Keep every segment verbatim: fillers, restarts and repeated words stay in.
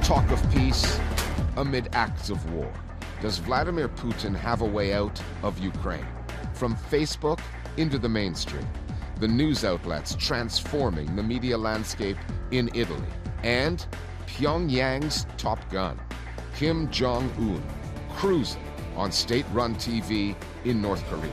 Talk of peace amid acts of war. Does Vladimir Putin have a way out of Ukraine? From Facebook into the mainstream, the news outlets transforming the media landscape in Italy, and Pyongyang's top gun, Kim Jong-un, cruising on state-run T V in North Korea.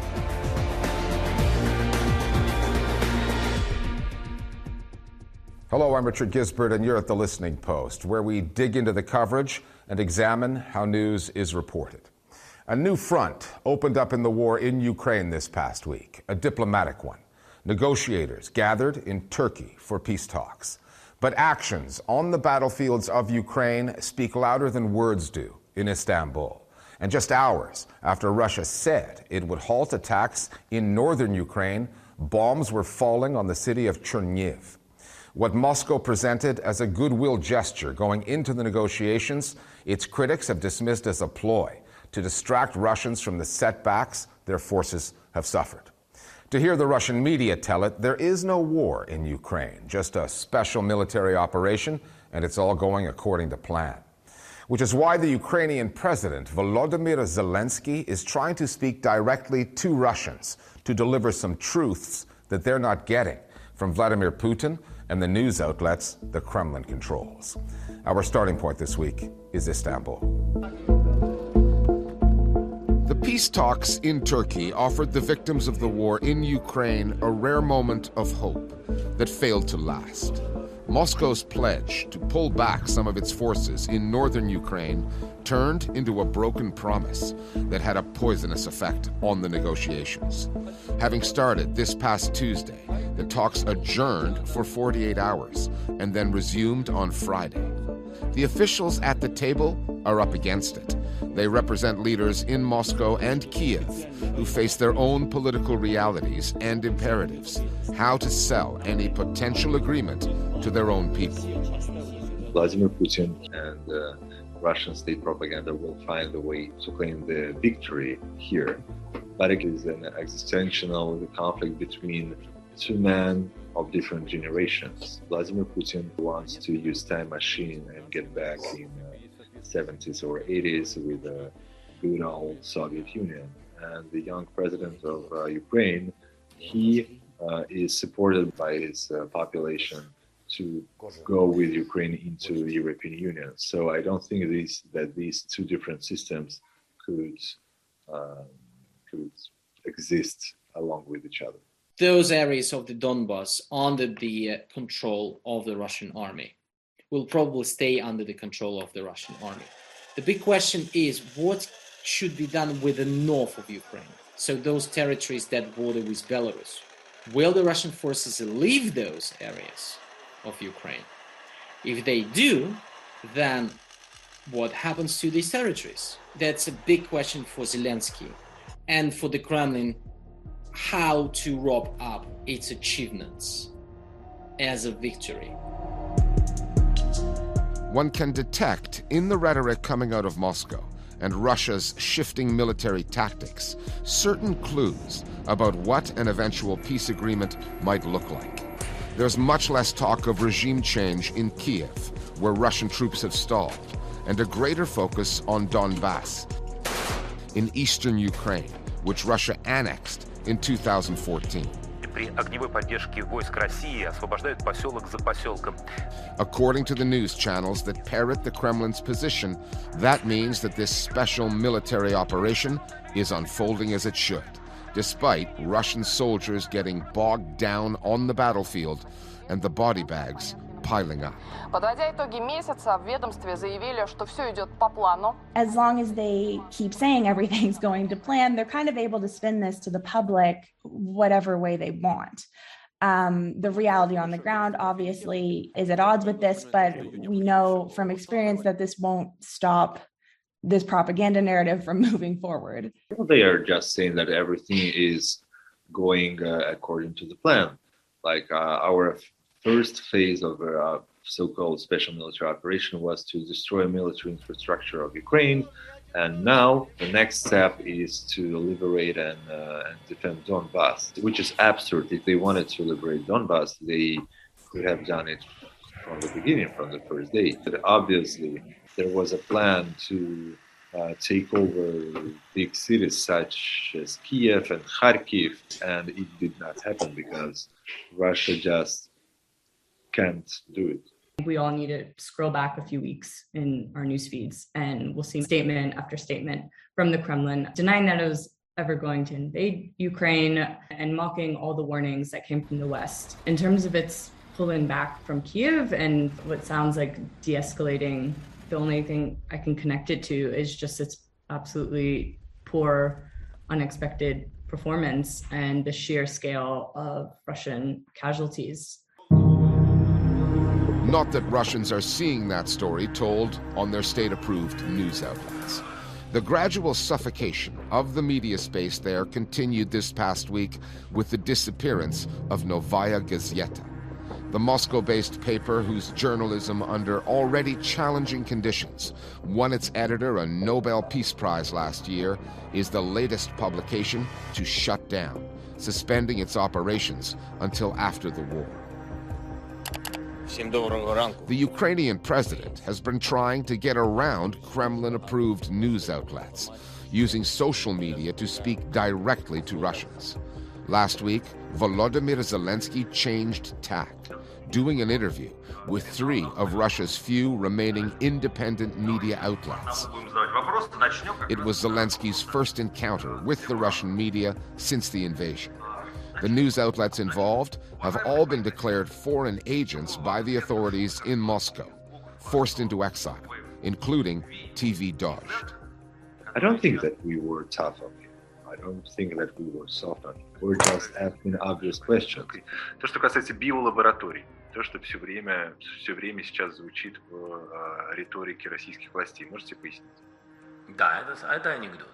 Hello, I'm Richard Gisbert, and you're at The Listening Post, where we dig into the coverage and examine how news is reported. A new front opened up in the war in Ukraine this past week, a diplomatic one. Negotiators gathered in Turkey for peace talks. But actions on the battlefields of Ukraine speak louder than words do in Istanbul. And just hours after Russia said it would halt attacks in northern Ukraine, bombs were falling on the city of Chernihiv. What Moscow presented as a goodwill gesture going into the negotiations, its critics have dismissed as a ploy to distract Russians from the setbacks their forces have suffered. To hear the Russian media tell it, there is no war in Ukraine, just a special military operation, and it's all going according to plan. Which is why the Ukrainian president, Volodymyr Zelensky, is trying to speak directly to Russians to deliver some truths that they're not getting from Vladimir Putin and the news outlets the Kremlin controls. Our starting point this week is Istanbul. The peace talks in Turkey offered the victims of the war in Ukraine a rare moment of hope that failed to last. Moscow's pledge to pull back some of its forces in northern Ukraine turned into a broken promise that had a poisonous effect on the negotiations. Having started this past Tuesday, the talks adjourned for forty-eight hours and then resumed on Friday. The officials at the table are up against it. They represent leaders in Moscow and Kiev who face their own political realities and imperatives, how to sell any potential agreement to their own people. Vladimir Putin and uh, Russian state propaganda will find a way to claim the victory here. But it is an existential conflict between two men of different generations. Vladimir Putin wants to use time machine and get back in uh, seventies or eighties with a good old Soviet Union. And the young president of uh, Ukraine, he uh, is supported by his uh, population to go with Ukraine into the European Union. So I don't think these, that these two different systems could, uh, could exist along with each other. Those areas of the Donbas under the uh, control of the Russian army will probably stay under the control of the Russian army. The big question is what should be done with the north of Ukraine, so those territories that border with Belarus. Will the Russian forces leave those areas of Ukraine? If they do, then what happens to these territories? That's a big question for Zelensky and for the Kremlin, how to wrap up its achievements as a victory. One can detect in the rhetoric coming out of Moscow and Russia's shifting military tactics certain clues about what an eventual peace agreement might look like. There's much less talk of regime change in Kiev, where Russian troops have stalled, and a greater focus on Donbas in eastern Ukraine, which Russia annexed in two thousand fourteen. According to the news channels that parrot the Kremlin's position, that means that this special military operation is unfolding as it should, despite Russian soldiers getting bogged down on the battlefield and the body bags piling up. Подводя итоги месяца, в ведомстве заявили, что все идет по плану. As long as they keep saying everything's going to plan, they're kind of able to spin this to the public whatever way they want. Um, the reality on the ground, obviously, is at odds with this, but we know from experience that this won't stop this propaganda narrative from moving forward. They are just saying that everything is going uh, according to the plan. Like uh, our first phase of a uh, so-called special military operation was to destroy military infrastructure of Ukraine. And now the next step is to liberate and, uh, and defend Donbas, which is absurd. If they wanted to liberate Donbas, they could have done it from the beginning, from the first day. But obviously, there was a plan to uh, take over big cities such as Kiev and Kharkiv, and it did not happen because Russia just can't do it. We all need to scroll back a few weeks in our news feeds, and we'll see statement after statement from the Kremlin denying that it was ever going to invade Ukraine and mocking all the warnings that came from the West. In terms of its pulling back from Kiev and what sounds like de-escalating, the only thing I can connect it to is just its absolutely poor, unexpected performance and the sheer scale of Russian casualties. Not that Russians are seeing that story told on their state-approved news outlets. The gradual suffocation of the media space there continued this past week with the disappearance of Novaya Gazeta, the Moscow-based paper whose journalism under already challenging conditions won its editor a Nobel Peace Prize last year, is the latest publication to shut down, suspending its operations until after the war. The Ukrainian president has been trying to get around Kremlin-approved news outlets, using social media to speak directly to Russians. Last week, Volodymyr Zelensky changed tack, doing an interview with three of Russia's few remaining independent media outlets. It was Zelensky's first encounter with the Russian media since the invasion. The news outlets involved have all been declared foreign agents by the authorities in Moscow, forced into exile, including T V Dozhd. I don't think that we were tough on him. I don't think that we were soft on him. We're just asking obvious questions. То, что касается биолабораторий, то, что все время, все время сейчас звучит в э, риторике российских властей, можете пояснить? Да, это, это анекдот.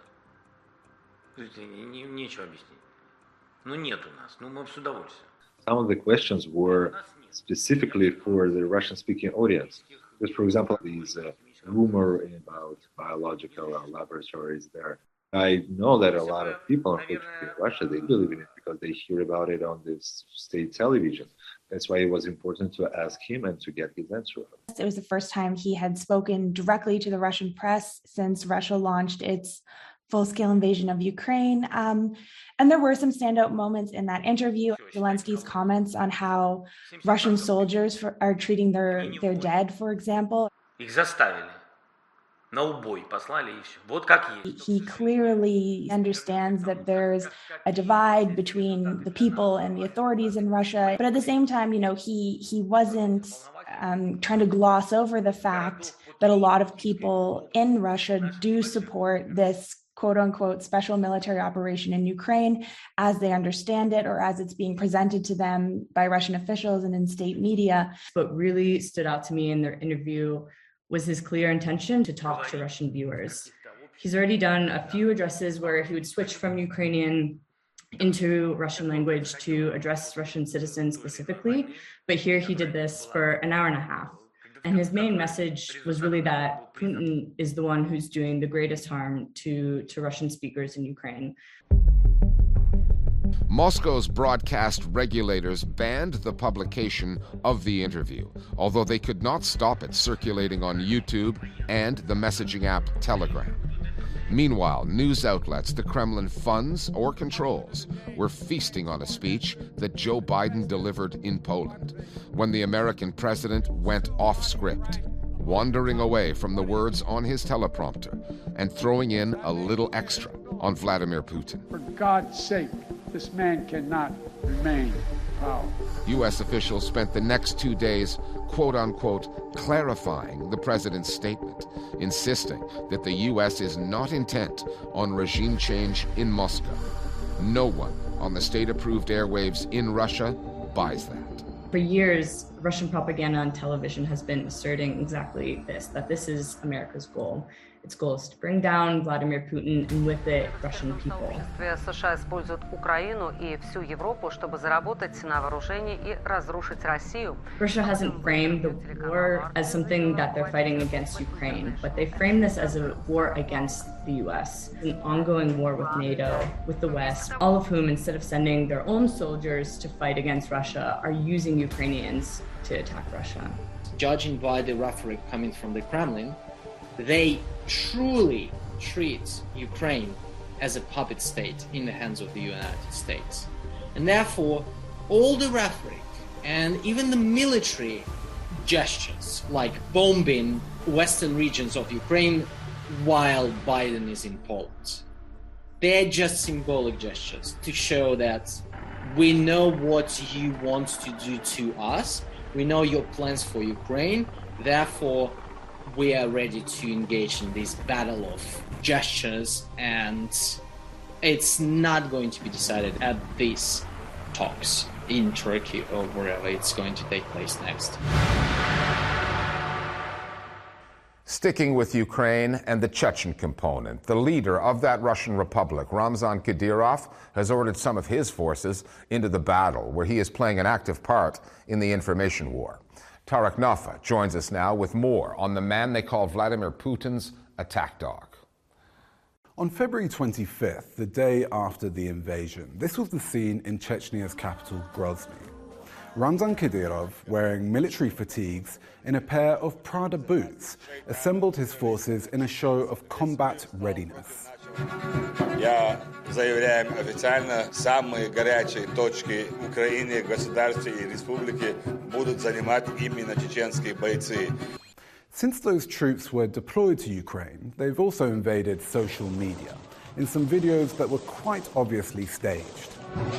Не, нечего объяснить. Ну нет у нас, ну мы с удовольствием. Some of the questions were specifically for the Russian-speaking audience. Because, for example, these uh, rumor about biological uh, laboratories there. I know that a lot of people, unfortunately, in Russia, they believe in it because they hear about it on this state television. That's why it was important to ask him and to get his answer. It was the first time he had spoken directly to the Russian press since Russia launched its full-scale invasion of Ukraine. Um, and there were some standout moments in that interview. Zelensky's comments on how Russian soldiers for, are treating their, their dead, for example. Их заставили. На убой послали и все. Вот как есть. He clearly understands that there's a divide between the people and the authorities in Russia. But at the same time, you know, he, he wasn't um, trying to gloss over the fact that a lot of people in Russia do support this quote unquote special military operation in Ukraine as they understand it or as it's being presented to them by Russian officials and in state media. What really stood out to me in their interview was his clear intention to talk to Russian viewers. He's already done a few addresses where he would switch from Ukrainian into Russian language to address Russian citizens specifically, but here he did this for an hour and a half. And his main message was really that Putin is the one who's doing the greatest harm to, to Russian speakers in Ukraine. Moscow's broadcast regulators banned the publication of the interview, although they could not stop it circulating on YouTube and the messaging app Telegram. Meanwhile, news outlets the Kremlin funds or controls were feasting on a speech that Joe Biden delivered in Poland when the American president went off script, wandering away from the words on his teleprompter and throwing in a little extra on Vladimir Putin. For God's sake, this man cannot remain in power. U S officials spent the next two days, quote-unquote, clarifying the president's statement, insisting that the U S is not intent on regime change in Moscow. No one on the state-approved airwaves in Russia buys that. For years, Russian propaganda on television has been asserting exactly this, that this is America's goal. Its goal is to bring down Vladimir Putin and with it, Russian people. США используют Украину и всю Европу, чтобы заработать на вооружении и разрушить Россию. Russia hasn't framed the war as something that they're fighting against Ukraine, but they frame this as a war against the U S, an ongoing war with NATO, with the West, all of whom, instead of sending their own soldiers to fight against Russia, are using Ukrainians to attack Russia. Judging by the rhetoric coming from the Kremlin, they truly treat Ukraine as a puppet state in the hands of the United States. And therefore, all the rhetoric and even the military gestures, like bombing western regions of Ukraine while Biden is in Poland, they're just symbolic gestures to show that we know what you want to do to us, we know your plans for Ukraine, therefore we are ready to engage in this battle of gestures, and it's not going to be decided at these talks in Turkey or wherever it's going to take place next. Sticking with Ukraine and the Chechen component, the leader of that Russian Republic, Ramzan Kadyrov, has ordered some of his forces into the battle, where he is playing an active part in the information war. Tarek Nafa joins us now with more on the man they call Vladimir Putin's attack dog. On February twenty-fifth, the day after the invasion, this was the scene in Chechnya's capital, Grozny. Ramzan Kadyrov, wearing military fatigues in a pair of Prada boots, assembled his forces in a show of combat readiness. Я заявляем официально, самые горячие точки в Украине, государстве и республике будут занимать именно чеченские бойцы. Since those troops were deployed to Ukraine, they've also invaded social media in some videos that were quite obviously staged.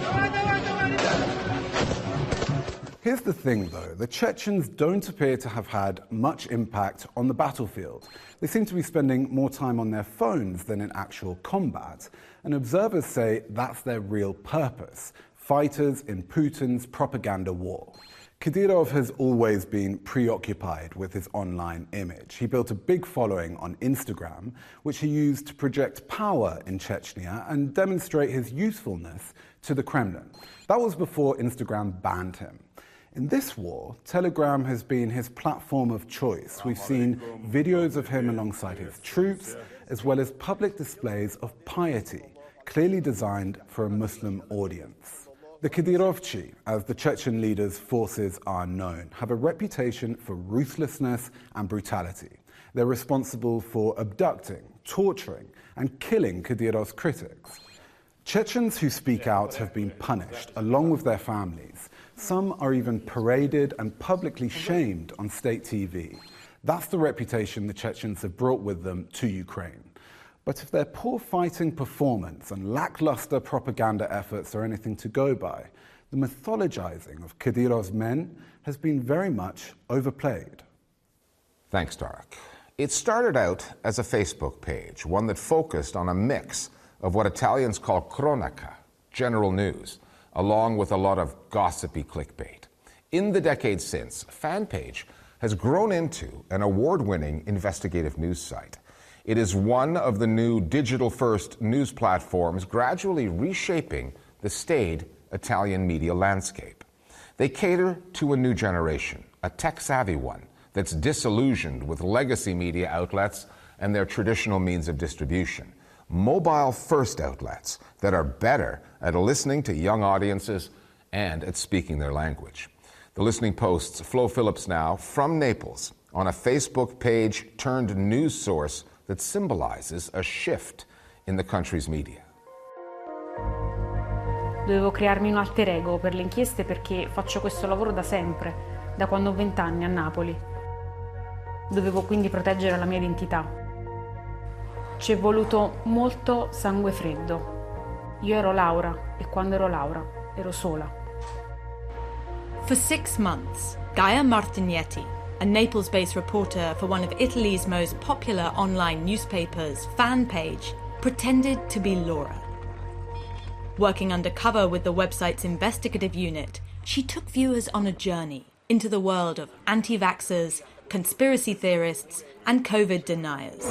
Here's the thing, though. The Chechens don't appear to have had much impact on the battlefield. They seem to be spending more time on their phones than in actual combat, and observers say that's their real purpose, fighters in Putin's propaganda war. Kadyrov has always been preoccupied with his online image. He built a big following on Instagram, which he used to project power in Chechnya and demonstrate his usefulness to the Kremlin. That was before Instagram banned him. In this war, Telegram has been his platform of choice. We've seen videos of him alongside his troops, as well as public displays of piety, clearly designed for a Muslim audience. The Kadyrovchi, as the Chechen leader's forces are known, have a reputation for ruthlessness and brutality. They're responsible for abducting, torturing, and killing Kadyrov's critics. Chechens who speak out have been punished, along with their families. Some are even paraded and publicly shamed on state T V. That's the reputation the Chechens have brought with them to Ukraine. But if their poor fighting performance and lackluster propaganda efforts are anything to go by, the mythologizing of Kadyrov's men has been very much overplayed. Thanks, Tarek. It started out as a Facebook page, one that focused on a mix of what Italians call cronaca, general news, along with a lot of gossipy clickbait. In the decades since, FanPage has grown into an award-winning investigative news site. It is one of the new digital-first news platforms gradually reshaping the staid Italian media landscape. They cater to a new generation, a tech-savvy one that's disillusioned with legacy media outlets and their traditional means of distribution. Mobile-first outlets that are better at listening to young audiences and at speaking their language. The Listening Post's Flo Phillips now from Naples on a Facebook page turned news source that symbolizes a shift in the country's media. Dovevo crearmi un alter ego per le inchieste perché faccio questo lavoro da sempre, da quando ho vent'anni a Napoli. Dovevo quindi proteggere la mia identità. Ci è voluto molto sangue freddo. Io ero Laura e quando ero Laura ero sola. For six months, Gaia Martignetti, a Naples-based reporter for one of Italy's most popular online newspapers, FanPage, pretended to be Laura. Working undercover with the website's investigative unit, she took viewers on a journey into the world of anti-vaxxers, conspiracy theorists, and COVID deniers.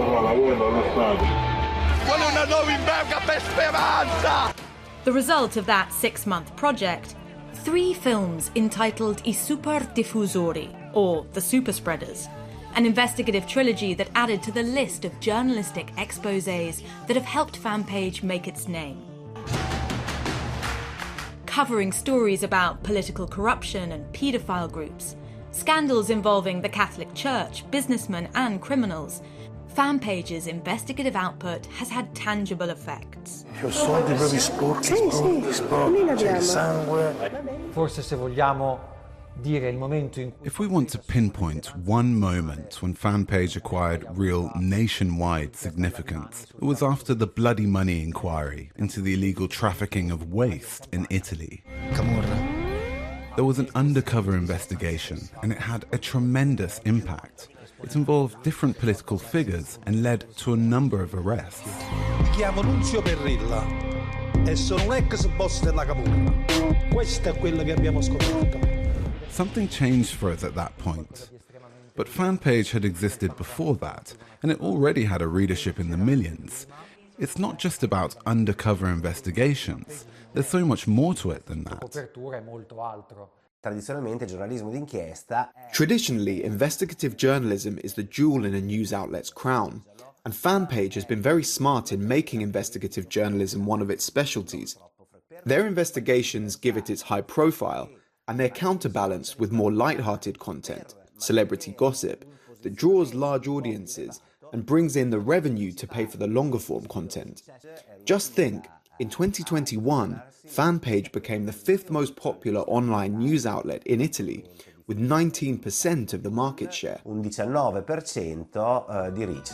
The result of that six-month project, three films entitled I Super Diffusori, or The Super Spreaders, an investigative trilogy that added to the list of journalistic exposés that have helped FanPage make its name. covering stories about political corruption and paedophile groups, scandals involving the Catholic Church, businessmen and criminals, Fanpage's investigative output has had tangible effects. soldi proprio sporchi, sporchi, sporchi, c'è il sangue. Forse se vogliamo dire il momento in If we want to pinpoint one moment when Fanpage acquired real nationwide significance, it was after the bloody money inquiry into the illegal trafficking of waste in Italy. Camorra. There was an undercover investigation, and it had a tremendous impact. It involved different political figures and led to a number of arrests. Mi chiamo Nunzio Perrilla e sono un ex boss della Camorra. Questo è quello che abbiamo scoperto. Something changed for us at that point. But Fanpage had existed before that, and it already had a readership in the millions. It's not just about undercover investigations. There's so much more to it than that. copertura è molto altro. Tradizionalmente giornalismo d'inchiesta. Traditionally, investigative journalism is the jewel in a news outlet's crown, and Fanpage has been very smart in making investigative journalism one of its specialties. Their investigations give it its high profile, and they're counterbalanced with more light-hearted content, celebrity gossip, that draws large audiences and brings in the revenue to pay for the longer-form content. Just think, in twenty twenty-one, Fanpage became the fifth most popular online news outlet in Italy, with nineteen percent of the market share. Un diciannove per cento di reach.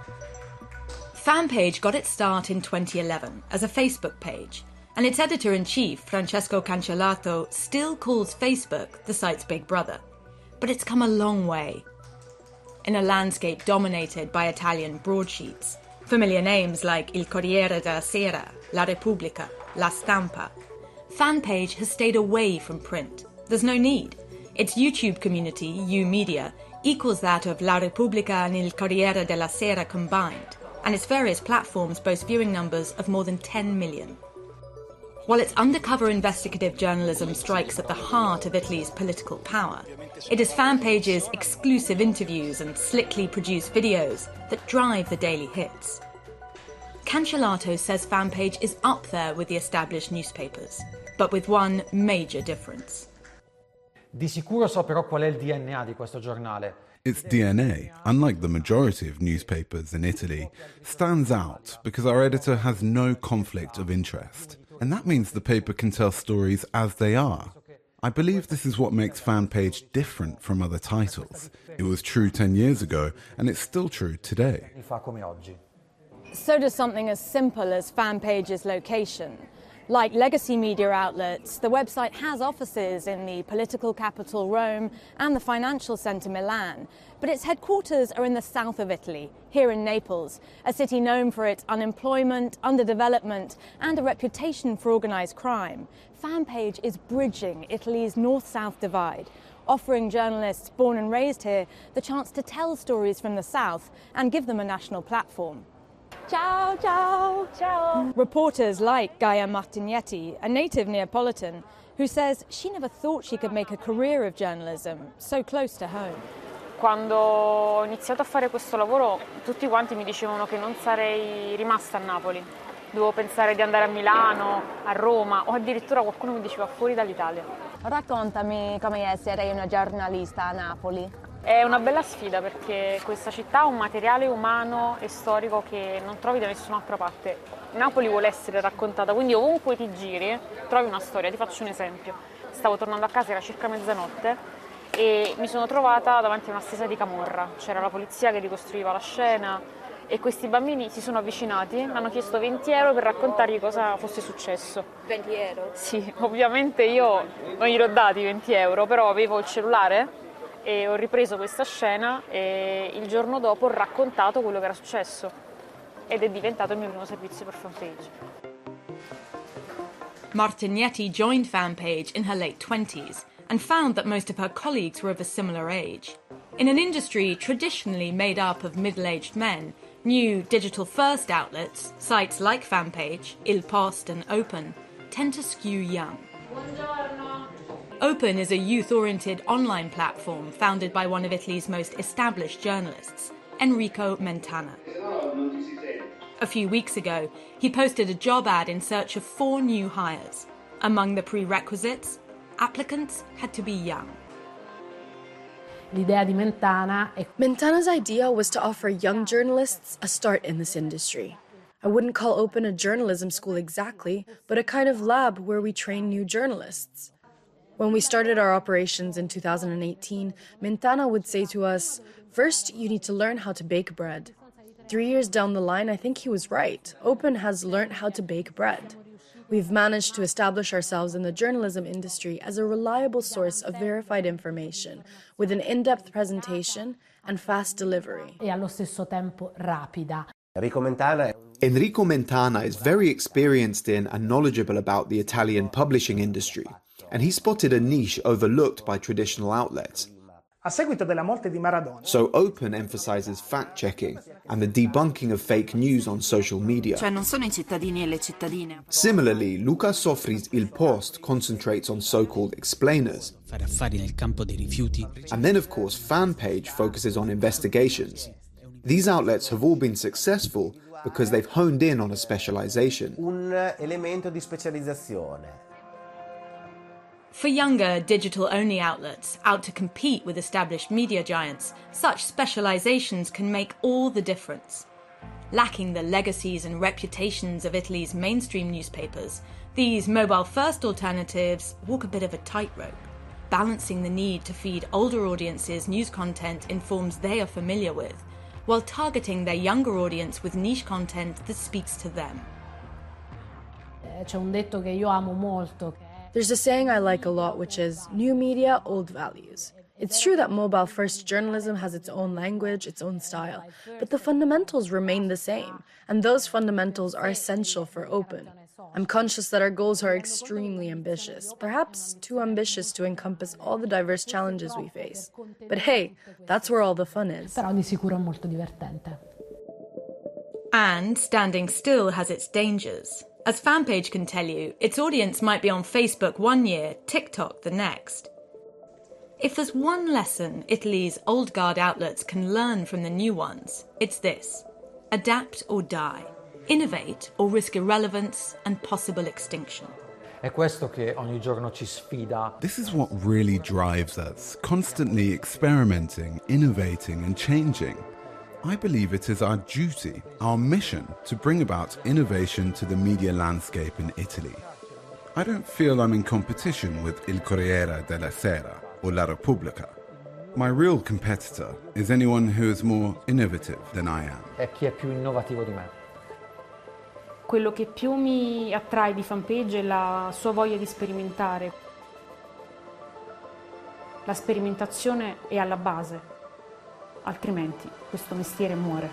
Fanpage got its start in twenty eleven as a Facebook page, and its editor-in-chief, Francesco Cancellato, still calls Facebook the site's big brother. But it's come a long way. In a landscape dominated by Italian broadsheets, familiar names like Il Corriere della Sera, La Repubblica, La Stampa, Fanpage has stayed away from print. There's no need. Its YouTube community, U-Media, equals that of La Repubblica and Il Corriere della Sera combined, and its various platforms boast viewing numbers of more than ten million. While its undercover investigative journalism strikes at the heart of Italy's political power, it is Fanpage's exclusive interviews and slickly produced videos that drive the daily hits. Cancellato says Fanpage is up there with the established newspapers, but with one major difference. Di sicuro so però qual è il D N A di questo giornale. Its D N A, unlike the majority of newspapers in Italy, stands out because our editor has no conflict of interest. And that means the paper can tell stories as they are. I believe this is what makes Fanpage different from other titles. It was true ten years ago, and it's still true today. So does something as simple as Fanpage's location. Like legacy media outlets, the website has offices in the political capital Rome and the financial centre Milan, but its headquarters are in the south of Italy, here in Naples, a city known for its unemployment, underdevelopment and a reputation for organised crime. Fanpage is bridging Italy's north-south divide, offering journalists born and raised here the chance to tell stories from the south and give them a national platform. Ciao, ciao, ciao. Reporters like Gaia Martignetti, a native Neapolitan, who says she never thought she could make a career of journalism so close to home. Quando ho iniziato a fare questo lavoro, tutti quanti mi dicevano che non sarei rimasta a Napoli. Dovevo pensare di andare a Milano, a Roma, o addirittura qualcuno mi diceva fuori dall'Italia. Raccontami come essere una giornalista a Napoli. È una bella sfida perché questa città ha un materiale umano e storico che non trovi da nessun'altra parte. Napoli vuole essere raccontata, quindi ovunque ti giri trovi una storia. Ti faccio un esempio. Stavo tornando a casa, era circa mezzanotte, e mi sono trovata davanti a una stesa di camorra. C'era la polizia che ricostruiva la scena e questi bambini si sono avvicinati, mi hanno chiesto venti euro per raccontargli cosa fosse successo. venti euro? Sì, ovviamente io non glieli ho dati venti euro, però avevo il cellulare e ho ripreso questa scena e il giorno dopo ho raccontato quello che era successo ed è diventato il mio primo servizio per Fanpage. Martignetti joined Fanpage in her late twenties and found that most of her colleagues were of a similar age. In an industry traditionally made up of middle-aged men, new digital-first outlets, sites like Fanpage, Il Post and Open, tend to skew young. Buongiorno. Open is a youth-oriented online platform founded by one of Italy's most established journalists, Enrico Mentana. A few weeks ago, he posted a job ad in search of four new hires. Among the prerequisites, applicants had to be young. L'idea di Mentana è... Mentana's idea was to offer young journalists a start in this industry. I wouldn't call Open a journalism school exactly, but a kind of lab where we train new journalists. When we started our operations in two thousand eighteen, Mentana would say to us, first, you need to learn how to bake bread. Three years down the line, I think he was right. Open has learned how to bake bread. We've managed to establish ourselves in the journalism industry as a reliable source of verified information, with an in-depth presentation and fast delivery. E allo stesso tempo rapida. Enrico Mentana Enrico Mentana is very experienced in and knowledgeable about the Italian publishing industry, and he spotted a niche overlooked by traditional outlets. A seguito della morte di Maradona. So Open emphasizes fact-checking and the debunking of fake news on social media. Cioè non sono i cittadini e le cittadine. Similarly, Luca Sofri's Il Post concentrates on so-called explainers. Fare affari nel campo dei rifiuti. And then, of course, Fanpage focuses on investigations. These outlets have all been successful because they've honed in on a specialization. Un elemento di specializzazione. For younger, digital-only outlets out to compete with established media giants, such specializations can make all the difference. Lacking the legacies and reputations of Italy's mainstream newspapers, these mobile-first alternatives walk a bit of a tightrope, balancing the need to feed older audiences news content in forms they are familiar with, while targeting their younger audience with niche content that speaks to them. C'è un detto che io amo molto. There's a saying I like a lot, which is, new media, old values. It's true that mobile-first journalism has its own language, its own style, but the fundamentals remain the same, and those fundamentals are essential for Open. I'm conscious that our goals are extremely ambitious, perhaps too ambitious to encompass all the diverse challenges we face. But hey, that's where all the fun is. Però di sicuro è molto divertente. And standing still has its dangers. As Fanpage can tell you, its audience might be on Facebook one year, TikTok the next. If there's one lesson Italy's old guard outlets can learn from the new ones, it's this: adapt or die, innovate or risk irrelevance and possible extinction. È questo che ogni giorno ci sfida. This is what really drives us, constantly experimenting, innovating and changing. I believe it is our duty, our mission, to bring about innovation to the media landscape in Italy. I don't feel I'm in competition with Il Corriere della Sera or La Repubblica. My real competitor is anyone who is more innovative than I am. È chi è più innovativo di me. Quello che più mi attrae di Fanpage è la sua voglia di sperimentare. La sperimentazione è alla base. Altrimenti questo mestiere muore.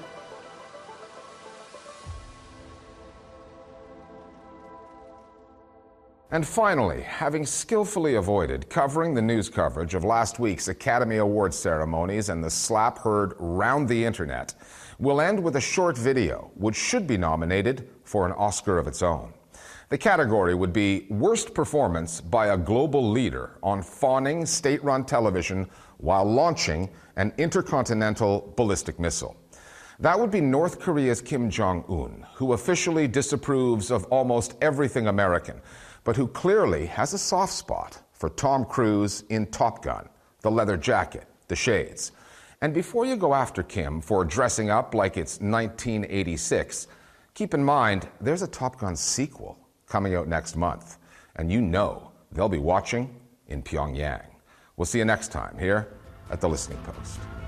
And finally, having skillfully avoided covering the news coverage of last week's Academy Awards ceremonies and the slap heard round the internet, we'll end with a short video which should be nominated for an Oscar of its own. The category would be Worst Performance by a Global Leader on fawning state-run television while launching an intercontinental ballistic missile. That would be North Korea's Kim Jong-un, who officially disapproves of almost everything American, but who clearly has a soft spot for Tom Cruise in Top Gun, the leather jacket, the shades. And before you go after Kim for dressing up like it's nineteen eighty-six, keep in mind there's a Top Gun sequel coming out next month, and you know they'll be watching in Pyongyang. We'll see you next time here at The Listening Post.